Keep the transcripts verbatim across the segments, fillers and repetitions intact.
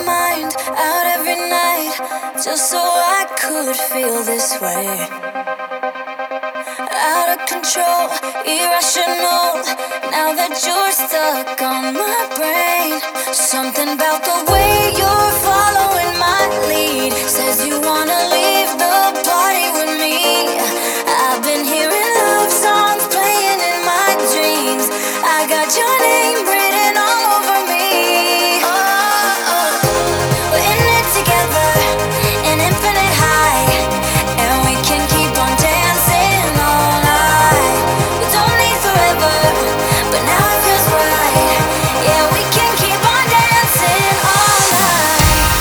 mind out every night just so I could feel this way. Out of control, irrational. Now that you're stuck on my brain, something about the way you're following my lead says you wanna leave the party with me. I've been hearing love songs playing in my dreams. I got your name written all over me. Oh, oh. We're in it together, an infinite high, and we can keep on dancing all night. We don't need forever, but now it feels right. Yeah, we can keep on dancing all night.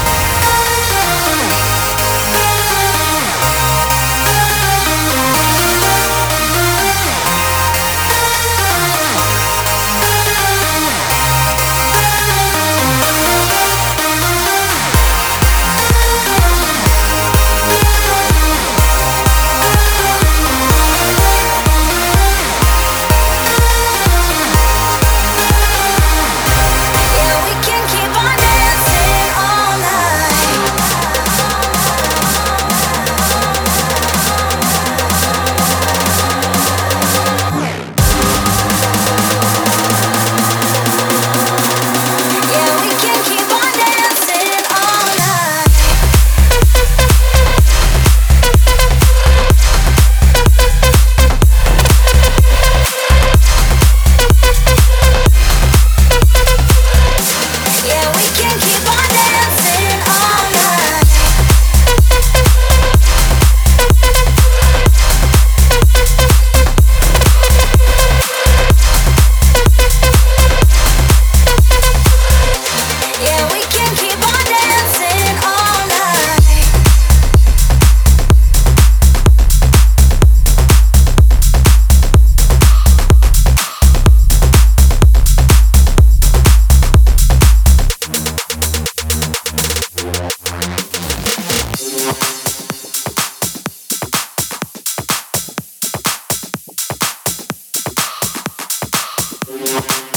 Yeah, we can keep on dancing all night. Yeah, we can keep on dancing all night. Yeah, we can keep on dancing all night. Yeah, we can keep on dancing all night. We'll be right back.